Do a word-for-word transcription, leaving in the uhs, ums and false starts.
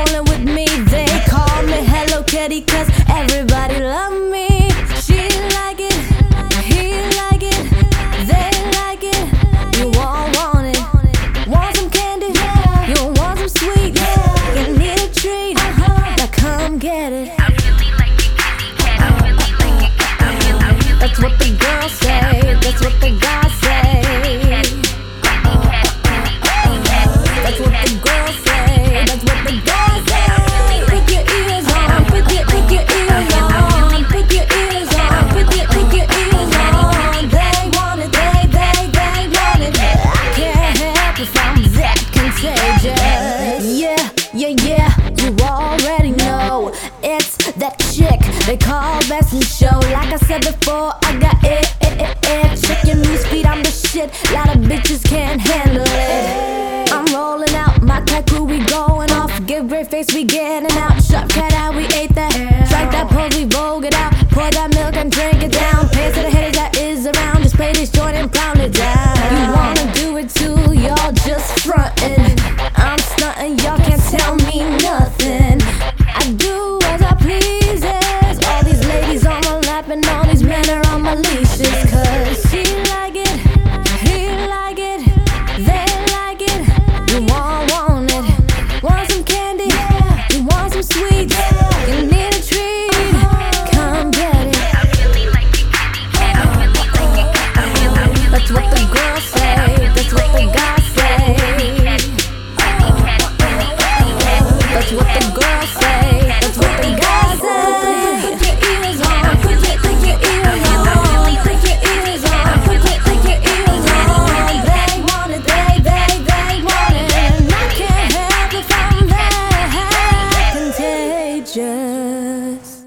rolling with me. They call me Hello Kitty, cause everybody love me. She like it, he like it, they like it. You all want it. Want some candy? You want some sweet? You need a treat? Now come get it. That's what the girls say, that's what the guys say. That's what the girls say, that's what the guys say. Put your ears on, put your, put your ears on, put your ears on, put your, put your ears on. They want it, they, they, they want it. I can't help if I'm that contagious. Yeah, yeah, yeah, you already know. It's that chick they call Best in Show. Like I said before, I got it, it, it, it. Check your news feed, I'm the shit. Lot of bitches can't handle it. I'm rolling out, my cat crew, we going off. Give great face, we getting out. Sharp cat out, we ate that. Strike that pose, we vogue it out. Pour that milk and drink it down. Pay to the haters that is around. Just play this joint and pound it down. You wanna do it too, y'all just frontin'. I'm stuntin', y'all can't tell me nothing. I do as I pleases. All these ladies on my lap and all these men are on my leashes. Cause she like it, he like it, they like it. You all want it. Want some candy? You want some sweets? You need a treat? Come get it. That's what the girls say, that's what the guys say. That's what the girls say, that's what the guys say. Put your ears on, put your, put your ears on, put your ears on, put your, put your ears on. They want it, they, they, they want it. And I can't help if I'm that contagious.